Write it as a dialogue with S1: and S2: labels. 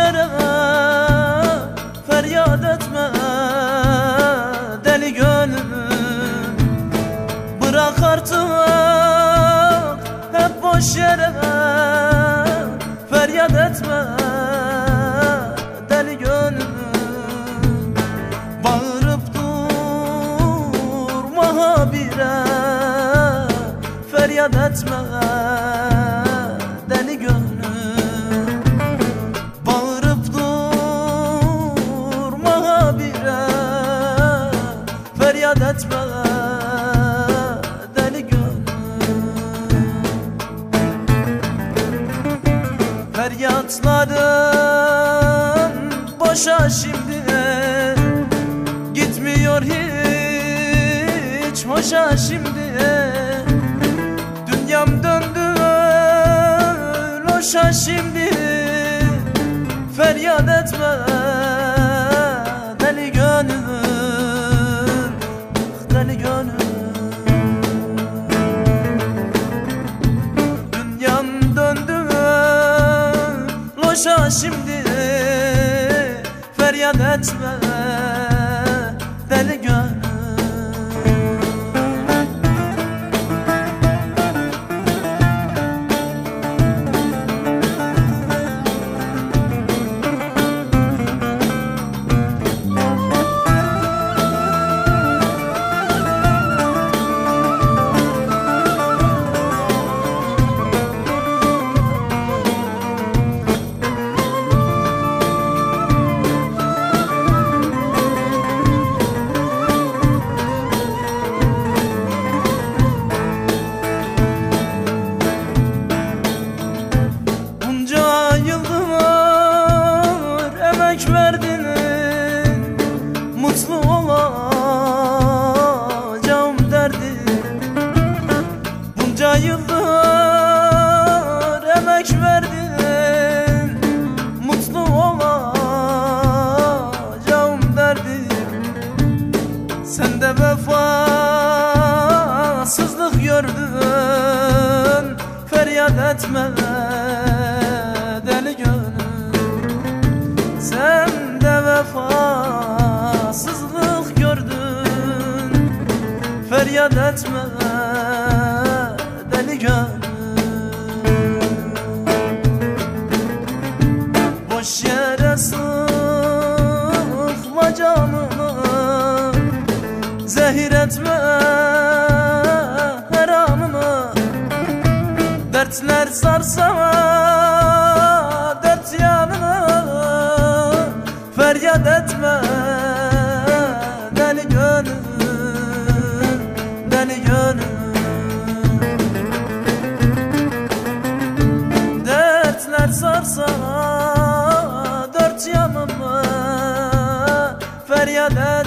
S1: yere feryat etme deli gönlüm. Bırak artık hep boş yere feryat etme deli gönlüm. Bağırıp durma habire feryat etme deli gönlüm. Bağırıp durma habire feryat etme deli gönlüm. Feryatların boşa şimdi gitmiyor hiç hoşa şimdi. Dünyam döndü loşa şimdi. Feryat etme deli gönlüm, deli gönlüm. Dünyam döndü loşa şimdi. Feryat etme deli gönlüm. Mutlu olacağım derdi. Bunca yıldır emek verdin. Mutlu olacağım derdi. Sen de vefasızlık gördün. Feryat etme deli gönlüm. Sen de vefasızlık gördün. Feryat etme deli gönlüm. Boş yere sıkma canını, zehir etme her anını. Dertler sarsa dert yanını. Feryat etme deli gönlüm, deli gönlüm. Dertler sarsa dört yanımı. Feryat etme